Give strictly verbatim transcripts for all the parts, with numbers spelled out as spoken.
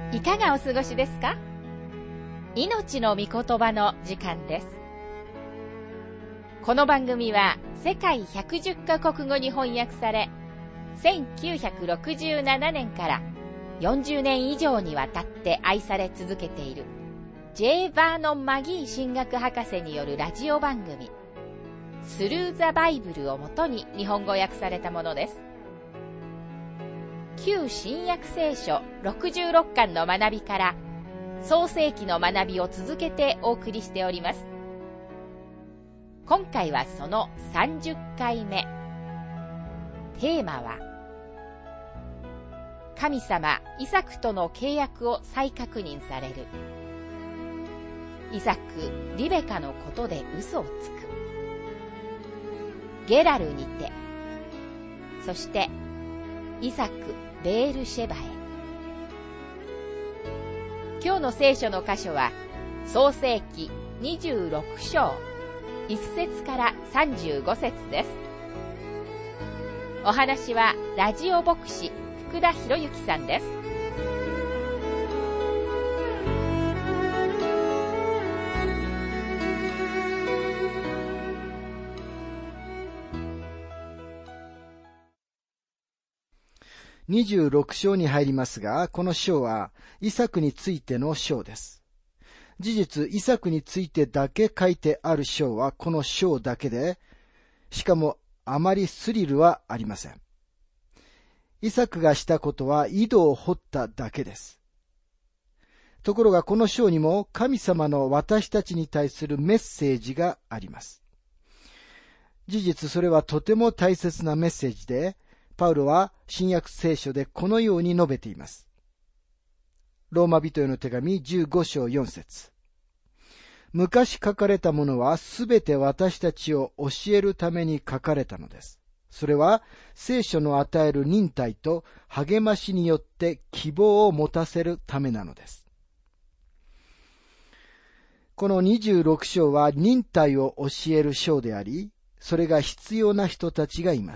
いかがお過ごしですか？命の御言葉の時間です。この番組は世界ひゃくじゅっカ国語に翻訳され、せんきゅうひゃくろくじゅうななねんからよんじゅうねん以上にわたって愛され続けている J. バーノン・マギー神学博士によるラジオ番組スルー・ザ・バイブルをもとに日本語訳されたものです。旧新約聖書ろくじゅうろっかんの学びから創世記の学びを続けてお送りしております。今回はそのさんじゅっかいめ。テーマは神様イサクとの契約を再確認される。イサク、リベカのことで嘘をつく。ゲラルにて、そしてイサク、ベールシェバへ。今日の聖書の箇所は創世記にじゅうろくしょういっせつからさんじゅうごせつです。お話はラジオ牧師福田博之さんです。 にじゅうろくしょうに入りますが、この章はイサクについての章です。事実、イサクについてだけ書いてある章はこの章だけで、しかもあまりスリルはありません。イサクがしたことは井戸を掘っただけです。ところがこの章にも神様の私たちに対するメッセージがあります。事実、それはとても大切なメッセージで、パウロは新約聖書でこのように述べています。ローマ人への手紙じゅうごしょうよんせつ。昔書かれたものはすべて私たちを教えるために書かれたのです。それは聖書の与える忍耐と励ましによって希望を持たせるためなのです。このにじゅうろくしょうは忍耐を教える章であり、それが必要な人たちがいます。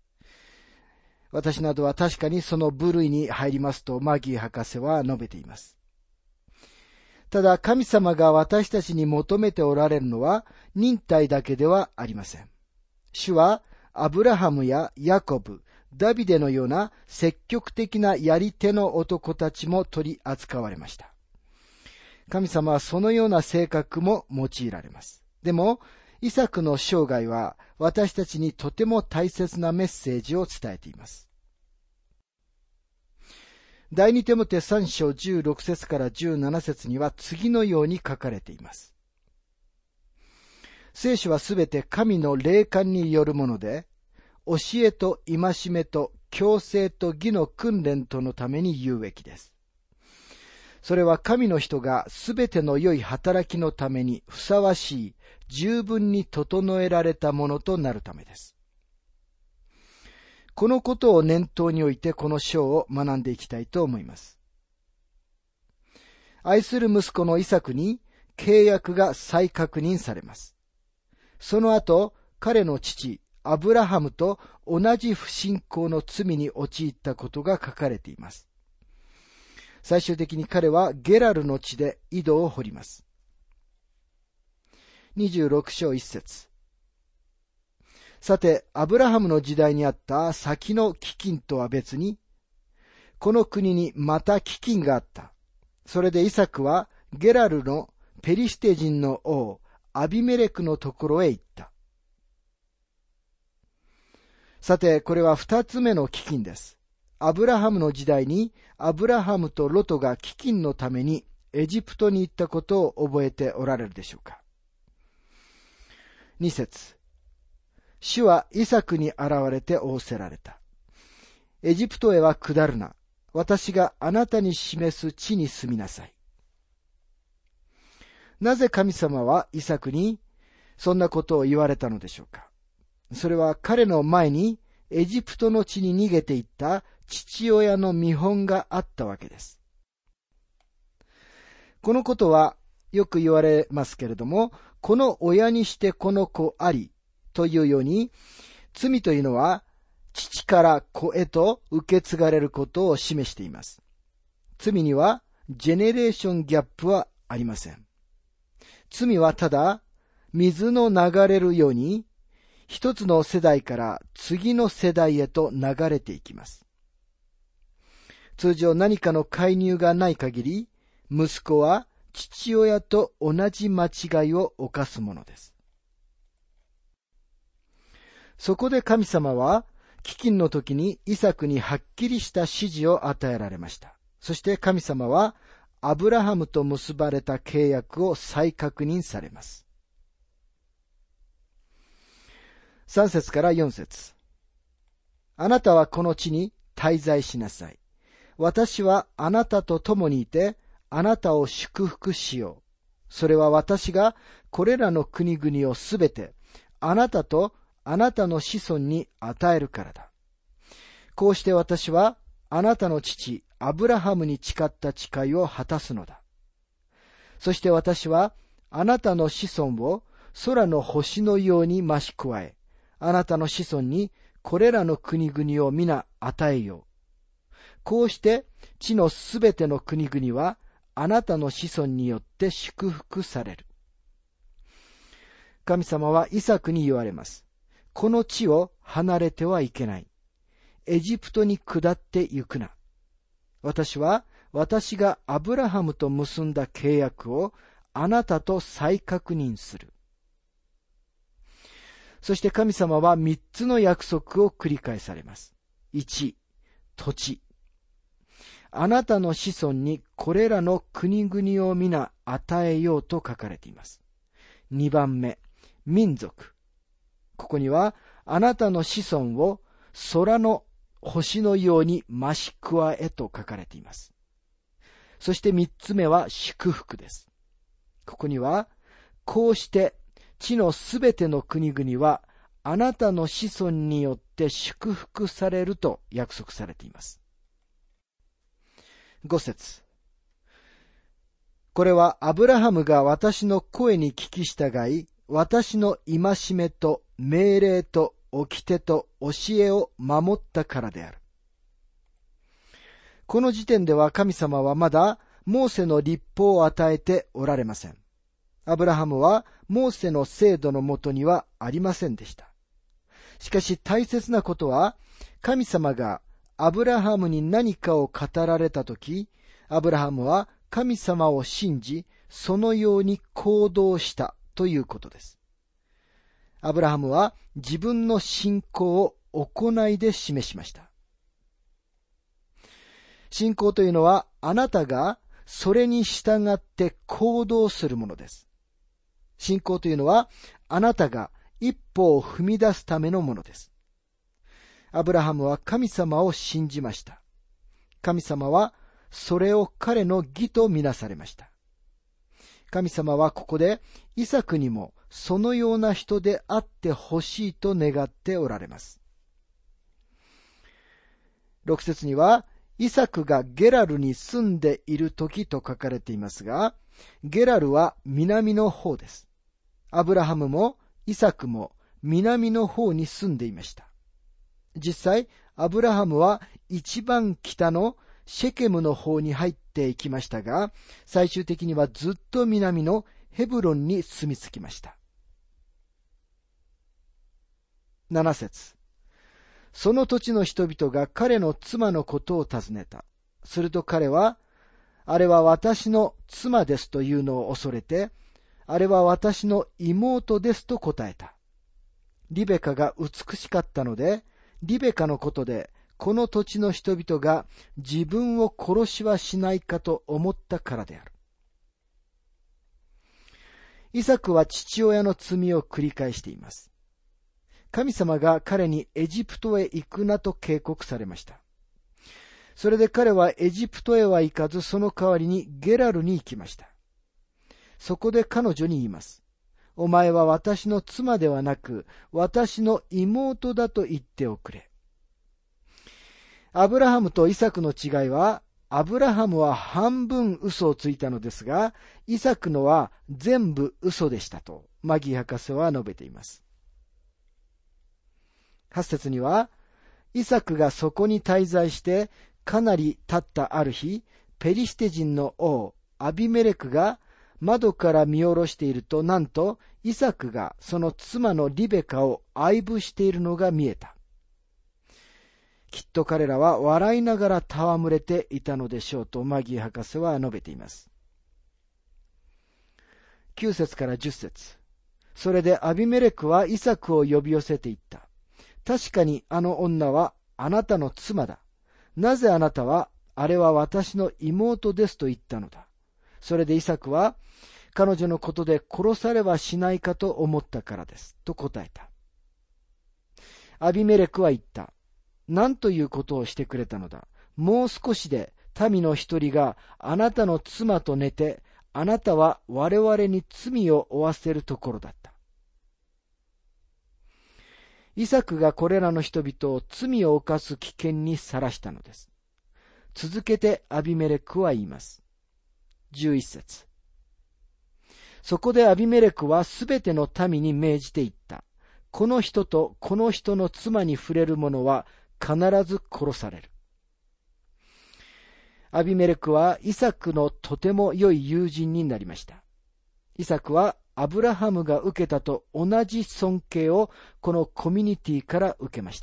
私などは確かにその部類に入りますとマギー博士は述べています。ただ神様が私たちに求めておられるのは忍耐だけではありません。主はアブラハムやヤコブ、ダビデのような積極的なやり手の男たちも取り扱われました。神様はそのような性格も用いられます。でもイサクの生涯は私たちにとても大切なメッセージを伝えています。第二テモテさんしょうじゅうろくせつからじゅうななせつには次のように書かれています。聖書はすべて神の霊感によるもので、教えと戒めと矯正と義の訓練とのために有益です。それは神の人がすべての良い働きのためにふさわしい、十分に整えられたものとなるためです。このことを念頭においてこの章を学んでいきたいと思います。愛する息子のイサクに契約が再確認されます。その後、彼の父、アブラハムと同じ不信仰の罪に陥ったことが書かれています。最終的に彼はゲラルの地で井戸を掘ります。にじゅうろくしょういっせつ。さて、アブラハムの時代にあった先の飢饉とは別に、この国にまた飢饉があった。それでイサクはゲラルのペリシテ人の王、アビメレクのところへ行った。さて、これは二つ目の飢饉です。アブラハムの時代にアブラハムとロトが飢饉のためにエジプトに行ったことを覚えておられるでしょうか。にせつ。主はイサクに現れて仰せられた。エジプトへは下るな。私があなたに示す地に住みなさい。なぜ神様はイサクにそんなことを言われたのでしょうか。それは彼の前にエジプトの地に逃げていった父親の見本があったわけです。このことはよく言われますけれども、この親にしてこの子ありというように、罪というのは父から子へと受け継がれることを示しています。 罪にはジェネレーションギャップはありません。罪はただ水の流れるように一つの世代から次の世代へと流れていきます。通常何かの介入がない限り、息子は父親と同じ間違いを犯すものです。そこで神様は飢饉の時にイサクにはっきりした指示を与えられました。そして神様はアブラハムと結ばれた契約を再確認されます。さん節からよん節。あなたはこの地に滞在しなさい。私はあなたと共にいて、あなたを祝福しよう。それは私がこれらの国々をすべて、あなたとあなたの子孫に与えるからだ。こうして私はあなたの父アブラハムに誓った誓いを果たすのだ。そして私はあなたの子孫を空の星のように増し加え、あなたの子孫にこれらの国々を皆与えよう。こうして地のすべての国々はあなたの子孫によって祝福される。神様はイサクに言われます。この地を離れてはいけない。エジプトに下って行くな。私は私がアブラハムと結んだ契約をあなたと再確認する。そして神様は三つの約束を繰り返されます。いち、土地。あなたの子孫にこれらの国々を皆与えようと書かれています。にばんめ、民族。ここにはあなたの子孫を空の星のように増し加えと書かれています。そして三つ目は祝福です。ここにはこうして地のすべての国々はあなたの子孫によって祝福されると約束されています。ご節。これはアブラハムが私の声に聞き従い、私の戒めと命令と掟と教えを守ったからである。この時点では神様はまだモーセの律法を与えておられません。アブラハムはモーセの制度のもとにはありませんでした。しかし大切なことは、神様がアブラハムに何かを語られたとき、アブラハムは神様を信じ、そのように行動したということです。アブラハムは自分の信仰を行いで示しました。信仰というのは、あなたがそれに従って行動するものです。信仰というのは、あなたが一歩を踏み出すためのものです。アブラハムは神様を信じました。神様はそれを彼の義とみなされました。神様はここでイサクにもそのような人であってほしいと願っておられます。ろく節には、イサクがゲラルに住んでいる時と書かれていますが、ゲラルは南の方です。アブラハムもイサクも南の方に住んでいました。実際、アブラハムは一番北のシェケムの方に入っていきましたが、最終的にはずっと南のヘブロンに住み着きました。なな節。その土地の人々が彼の妻のことを尋ねた。すると彼は、あれは私の妻ですというのを恐れて、あれは私の妹ですと答えた。リベカが美しかったので、リベカのことで、この土地の人々が自分を殺しはしないかと思ったからである。イサクは父親の罪を繰り返しています。神様が彼にエジプトへ行くなと警告されました。それで彼はエジプトへは行かず、その代わりにゲラルに行きました。そこで彼女に言います。お前は私の妻ではなく、私の妹だと言っておくれ。アブラハムとイサクの違いは、アブラハムは半分嘘をついたのですが、イサクのは全部嘘でしたと、マギー博士は述べています。はち節には、イサクがそこに滞在して、かなり経ったある日、 ペリシテ人の王アビメレクが窓から見下ろしていると、なんとイサクがその妻のリベカを愛撫しているのが見えた。きっと彼らは笑いながら戯れていたのでしょうとマギー博士は述べています。きゅう節からじゅっ節。それでアビメレクはイサクを呼び寄せていった。確かにあの女はあなたの妻だ。なぜあなたはあれは私の妹ですと言ったのだ。それでイサクは彼女のことで殺されはしないかと思ったからですと答えた。アビメレクは言った。何ということをしてくれたのだ。もう少しで民の一人があなたの妻と寝て、あなたは我々に罪を負わせるところだった。イサクがこれらの人々を罪を犯す危険にさらしたのです。続けてアビメレクは言います。じゅういち節。そこでアビメレクはすべての民に命じて言った。この人とこの人の妻に触れる者は必ず殺される。アビメレクはイサクのとても良い友人になりました。イサクはアブラハムが受けたと同じ尊敬をこのコミュニティから受けました。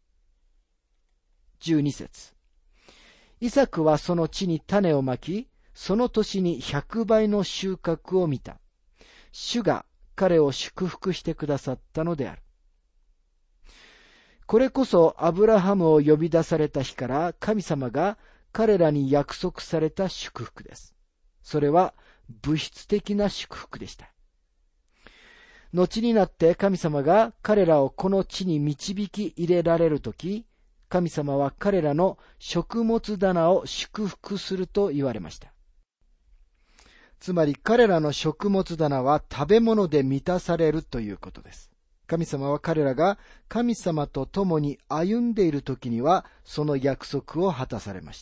じゅうに節。イサクはその地に種をまき、その年に百倍の収穫を見た。主が彼を祝福してくださったのである。これこそアブラハムを呼び出された日から神様が彼らに約束された祝福です。それは物質的な祝福でした。後になって神様が彼らをこの地に導き入れられるとき、神様は彼らの食物棚を祝福すると言われました。つまり彼らの食物棚は食べ物で満たされるということです。神様は彼らが神様と共に歩んでいるときにはその約束を果たされました。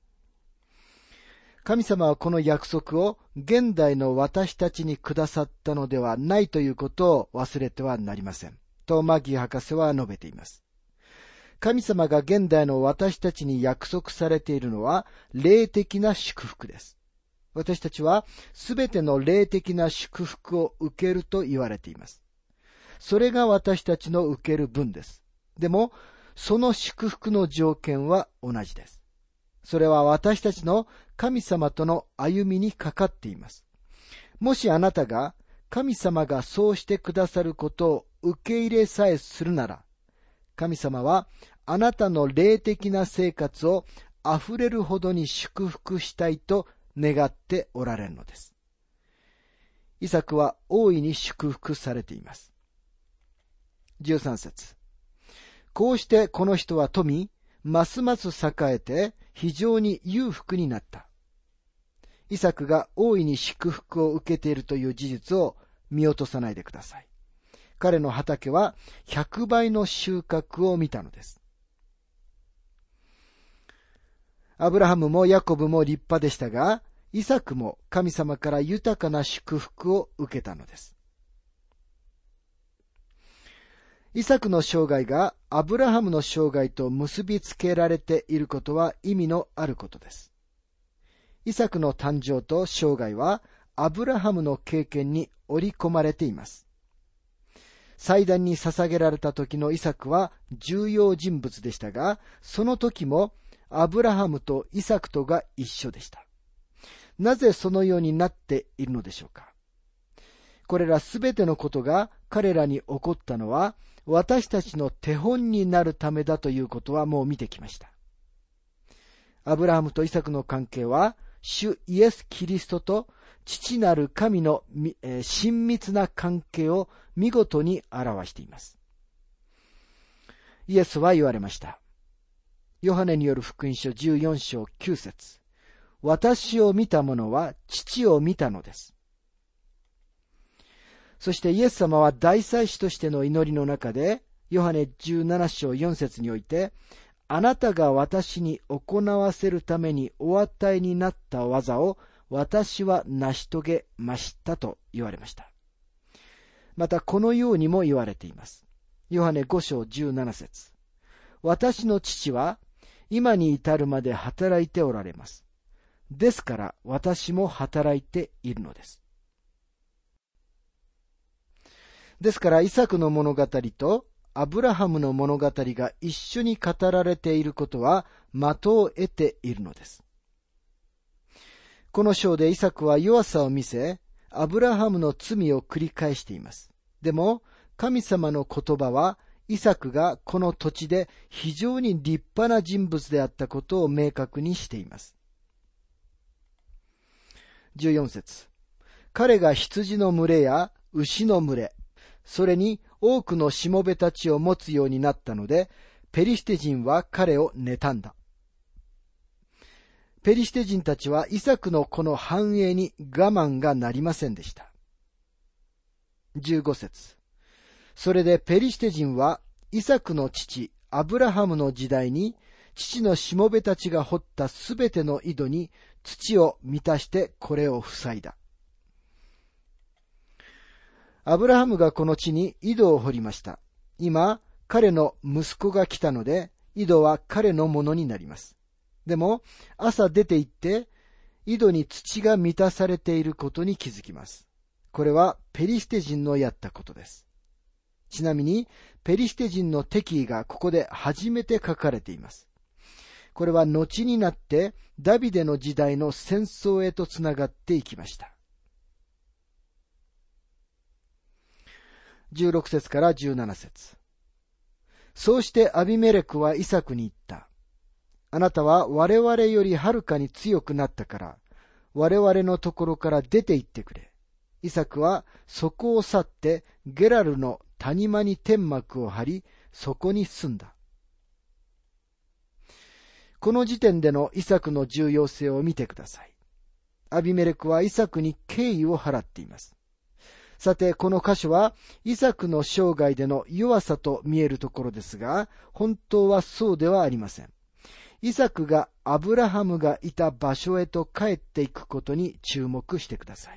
神様はこの約束を現代の私たちにくださったのではないということを忘れてはなりません。とマギー博士は述べています。神様が現代の私たちに約束されているのは霊的な祝福です。私たちはすべての霊的な祝福を受けると言われています。それが私たちの受ける分です。でも、その祝福の条件は同じです。それは私たちの神様との歩みにかかっています。もしあなたが神様がそうしてくださることを受け入れさえするなら、神様はあなたの霊的な生活をあふれるほどに祝福したいと願っておられるのです。イサクは大いに祝福されています。じゅうさん節。こうしてこの人は富、ますます栄えて非常に裕福になった。イサクが大いに祝福を受けているという事実を見落とさないでください。彼の畑は百倍の収穫を見たのです。アブラハムもヤコブも立派でしたが、イサクも神様から豊かな祝福を受けたのです。イサクの生涯がアブラハムの生涯と結びつけられていることは意味のあることです。イサクの誕生と生涯はアブラハムの経験に織り込まれています。祭壇に捧げられた時のイサクは重要人物でしたが、その時もアブラハムとイサクとが一緒でした。なぜそのようになっているのでしょうか。これらすべてのことが彼らに起こったのは、私たちの手本になるためだということはもう見てきました。アブラハムとイサクの関係は、主イエス・キリストと父なる神の、えー、親密な関係を見事に表しています。イエスは言われました。ヨハネによる福音書じゅうよん章きゅう節。私を見た者は父を見たのです。そしてイエス様は大祭司としての祈りの中で、ヨハネじゅうなな章よん節において、あなたが私に行わせるためにお与えになった技を私は成し遂げましたと言われました。またこのようにも言われています。ヨハネご章じゅうなな節。私の父は今に至るまで働いておられます。 ですから私も働いているのです。ですからイサクの物語とアブラハムの物語が一緒に語られていることは的を得ているのです。この章でイサクは弱さを見せ、アブラハムの罪を繰り返しています。でも神様の言葉はイサクがこの土地で非常に立派な人物であったことを明確にしています。じゅうよん節。彼が羊の群れや牛の群れ、それに多くのしもべたちを持つようになったので、ペリシテ人は彼を妬んだ。ペリシテ人たちはイサクのこの繁栄に我慢がなりませんでした。じゅうご節。それでペリシテ人はイサクの父アブラハムの時代に父のしもべたちが掘ったすべての井戸に土を満たしてこれを塞いだ。アブラハムがこの地に井戸を掘りました。今、彼の息子が来たので、井戸は彼のものになります。でも、朝出て行って、井戸に土が満たされていることに気づきます。これはペリシテ人のやったことです。ちなみに、ペリシテ人の敵意がここで初めて書かれています。これは後になって、ダビデの時代の戦争へとつながっていきました。じゅうろく節からじゅうなな節。そうしてアビメレクはイサクに言った。あなたは我々よりはるかに強くなったから、我々のところから出て行ってくれ。イサクはそこを去ってゲラルの谷間に天幕を張り、そこに住んだ。この時点でのイサクの重要性を見てください。アビメレクはイサクに敬意を払っています。さて、この箇所はイサクの生涯での弱さと見えるところですが、本当はそうではありません。イサクがアブラハムがいた場所へと帰っていくことに注目してください。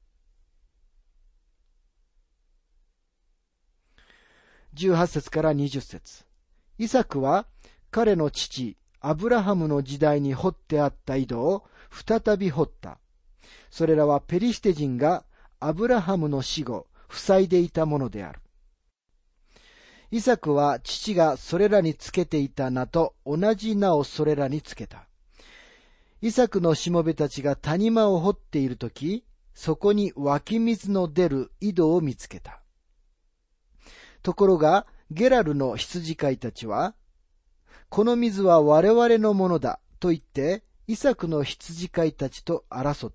じゅうはち節からにじゅう節。イサクは彼の父アブラハムの時代に掘ってあった井戸を再び掘った。それらはペリシテ人がアブラハムの死後塞いでいたものである。イサクは父がそれらにつけていた名と同じ名をそれらにつけた。イサクのしもべたちが谷間を掘っているとき、そこに湧き水の出る井戸を見つけた。ところがゲラルの羊飼いたちは、この水は我々のものだと言ってイサクの羊飼いたちと争った。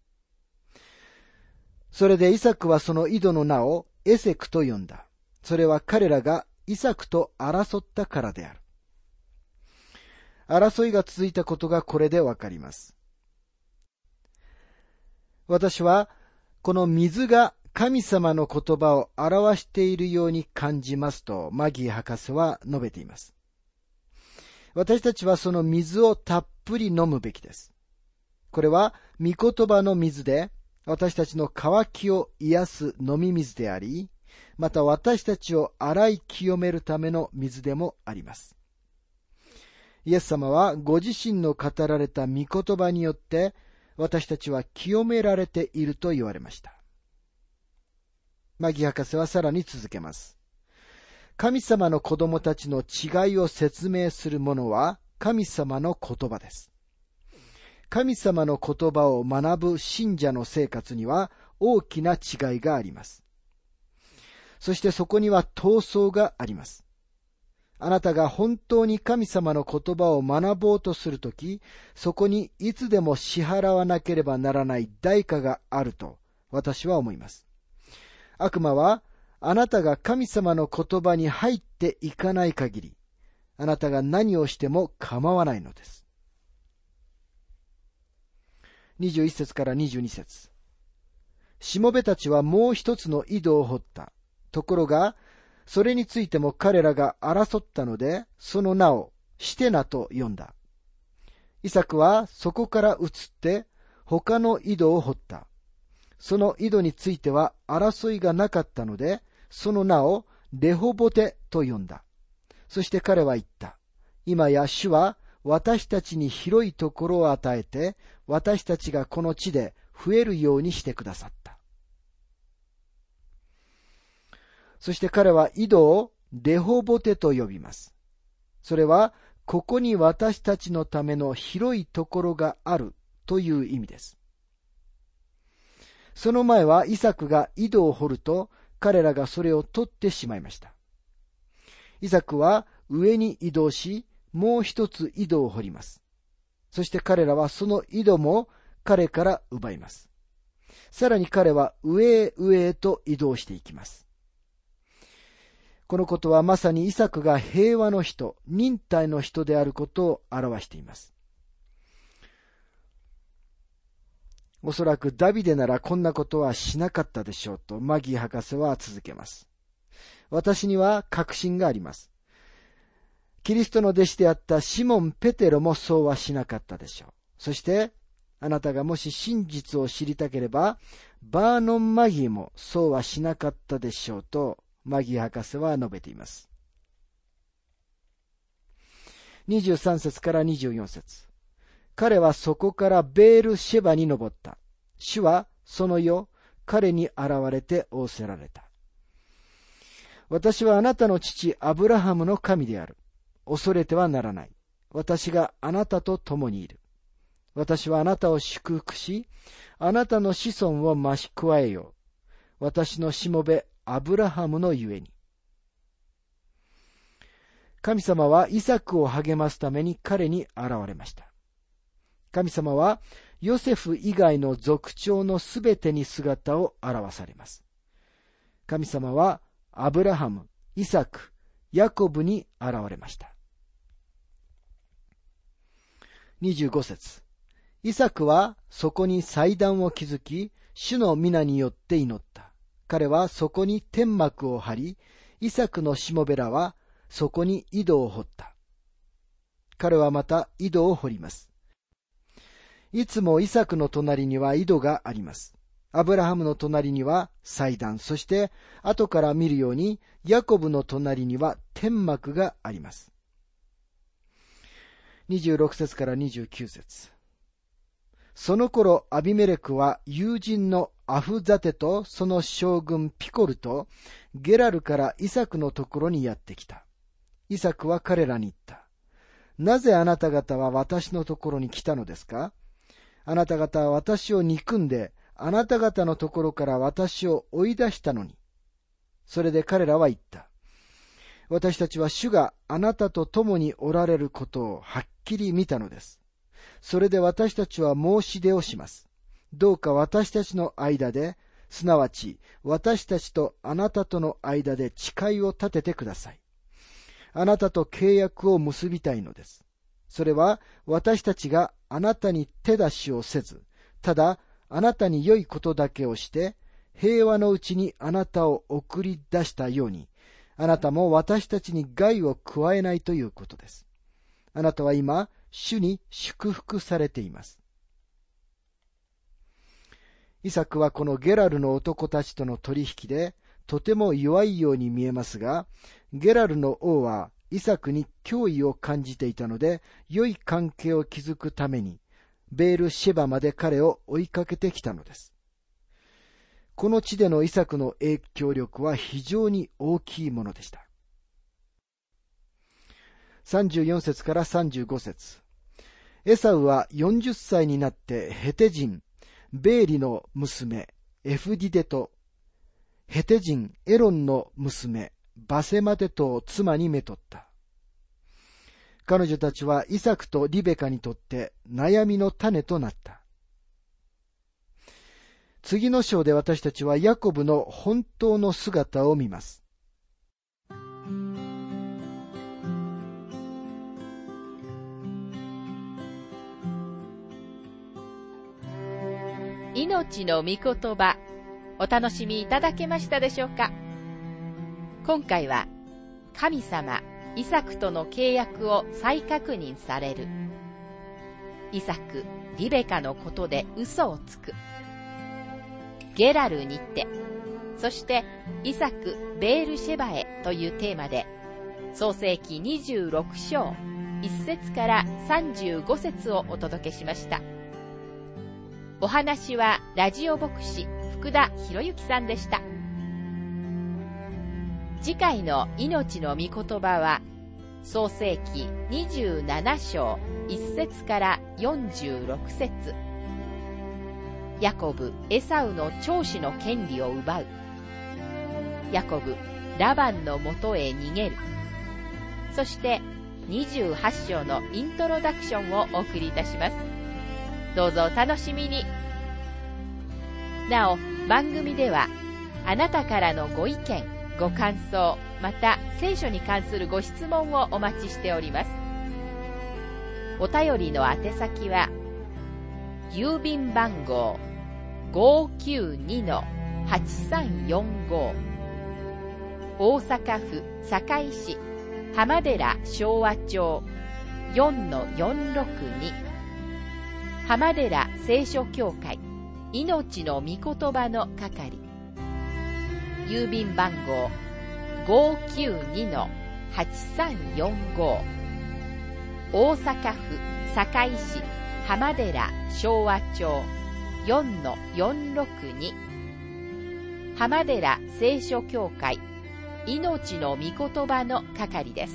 それでイサクはその井戸の名をエセクと呼んだ。それは彼らがイサクと争ったからである。争いが続いたことがこれでわかります。私はこの水が神様の言葉を表しているように感じますとマギー博士は述べています。私たちはその水をたっぷり飲むべきです。これは御言葉の水で私たちの渇きを癒す飲み水であり、また私たちを洗い清めるための水でもあります。イエス様はご自身の語られた御言葉によって私たちは清められていると言われました。マギ博士はさらに続けます。神様の子供たちの違いを説明するものは神様の言葉です。神様の言葉を学ぶ信者の生活には大きな違いがあります。そしてそこには闘争があります。あなたが本当に神様の言葉を学ぼうとするとき、そこにいつでも支払わなければならない代価があると私は思います。悪魔はあなたが神様の言葉に入っていかない限り、あなたが何をしても構わないのです。にじゅういち節からにじゅうに節。しもべたちはもう一つの井戸を掘った。ところが、それについても彼らが争ったので、その名をシテナと呼んだ。イサクはそこから移って他の井戸を掘った。その井戸については争いがなかったので、その名をレホボテと呼んだ。そして彼は言った。今や主は私たちに広いところを与えて、私たちがこの地で増えるようにしてくださった。そして彼は井戸をレホボテと呼びます。それは、ここに私たちのための広いところがあるという意味です。その前はイサクが井戸を掘ると、彼らがそれを取ってしまいました。イサクは上に移動し、もう一つ井戸を掘ります。そして彼らはその井戸も彼から奪います。さらに彼は上へ上へと移動していきます。このことはまさにイサクが平和の人、忍耐の人であることを表しています。おそらくダビデならこんなことはしなかったでしょうとマギー博士は続けます。私には確信があります。キリストの弟子であったシモン・ペテロもそうはしなかったでしょう。そしてあなたがもし真実を知りたければ、バーノン・マギーもそうはしなかったでしょうとマギー博士は述べています。にじゅうさん節からにじゅうよん節。彼はそこからベールシェバに登った。主はその夜、彼に現れて仰せられた。私はあなたの父アブラハムの神である。恐れてはならない。私があなたと共にいる。私はあなたを祝福し、あなたの子孫を増し加えよう。私のしもべアブラハムのゆえに。神様はイサクを励ますために彼に現れました。神様はヨセフ以外の族長のすべてに姿を現されます。神様はアブラハム、イサク、ヤコブに現れました。にじゅうご節。イサクはそこに祭壇を築き、主の皆によって祈った。彼はそこに天幕を張り、イサクのしもべらはそこに井戸を掘った。彼はまた井戸を掘ります。いつもイサクの隣には井戸があります。アブラハムの隣には祭壇、そして後から見るようにヤコブの隣には天幕があります。にじゅうろく節からにじゅうきゅう節。その頃アビメレクは友人のアフザテとその将軍ピコルとゲラルからイサクのところにやってきた。イサクは彼らに言った。なぜあなた方は私のところに来たのですか？あなた方は私を憎んで、あなた方のところから私を追い出したのに。それで彼らは言った。私たちは主があなたと共におられることをはっきり見たのです。それで私たちは申し出をします。どうか私たちの間で、すなわち私たちとあなたとの間で誓いを立ててください。あなたと契約を結びたいのです。それは私たちがあなたに手出しをせず、ただあなたに良いことだけをして、平和のうちにあなたを送り出したように、あなたも私たちに害を加えないということです。あなたは今、主に祝福されています。イサクはこのゲラルの男たちとの取引で、とても弱いように見えますが、ゲラルの王はイサクに脅威を感じていたので、良い関係を築くために、ベールシェバまで彼を追いかけてきたのです。この地でのイサクの影響力は非常に大きいものでした。さんじゅうよん節からさんじゅうご節。エサウはよんじゅっさいになってヘテ人、ベーリの娘、エフディデと、ヘテ人、エロンの娘、バセマテとを妻にめとった。彼女たちはイサクとリベカにとって悩みの種となった。次の章で私たちはヤコブの本当の姿を見ます。 命の御言葉、お楽しみいただけましたでしょうか。今回は神様イサクとの契約を再確認される、イサクリベカのことで嘘をつく、ゲラルにて、そしてイサクベールシェバへというテーマで創世記にじゅうろく章、 いっ節からさんじゅうご節をお届けしました。お話はラジオ牧師福田博之さんでした。次回の命の御言葉は創世記にじゅうなな章いち節からよんじゅうろく節。ヤコブ・エサウの長子の権利を奪う。ヤコブ・ラバンのもとへ逃げる。そしてにじゅうはち章のイントロダクションをお送りいたします。どうぞお楽しみに。なお、番組ではあなたからのご意見、ご感想、また聖書に関するご質問をお待ちしております。お便りの宛先は郵便番号 ごーきゅうにのはちさんよんご 大阪府堺市浜寺昭和町 よんのよんろくに 浜寺聖書協会命の御言葉の係。郵便番号 ごーきゅうにのはちさんよんご 大阪府堺市浜寺昭和町 よんのよんろくに 浜寺聖書協会命の御言葉の係です。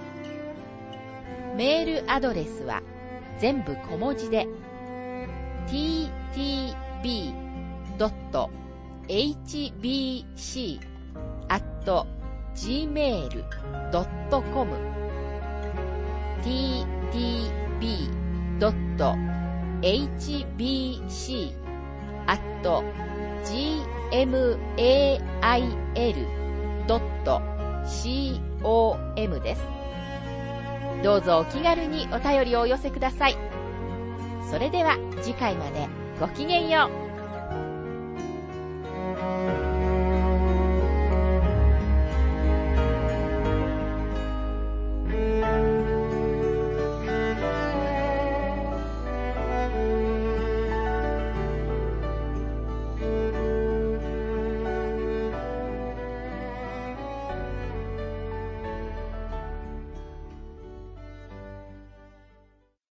メールアドレスは全部小文字で ティーティービードットエイチビーシー アット ジーメール ドットコム ティーティービードットエイチビーシー アット ジーエムエーアイエル ドット コム です。どうぞお気軽にお便りをお寄せください。それでは次回までごきげんよう。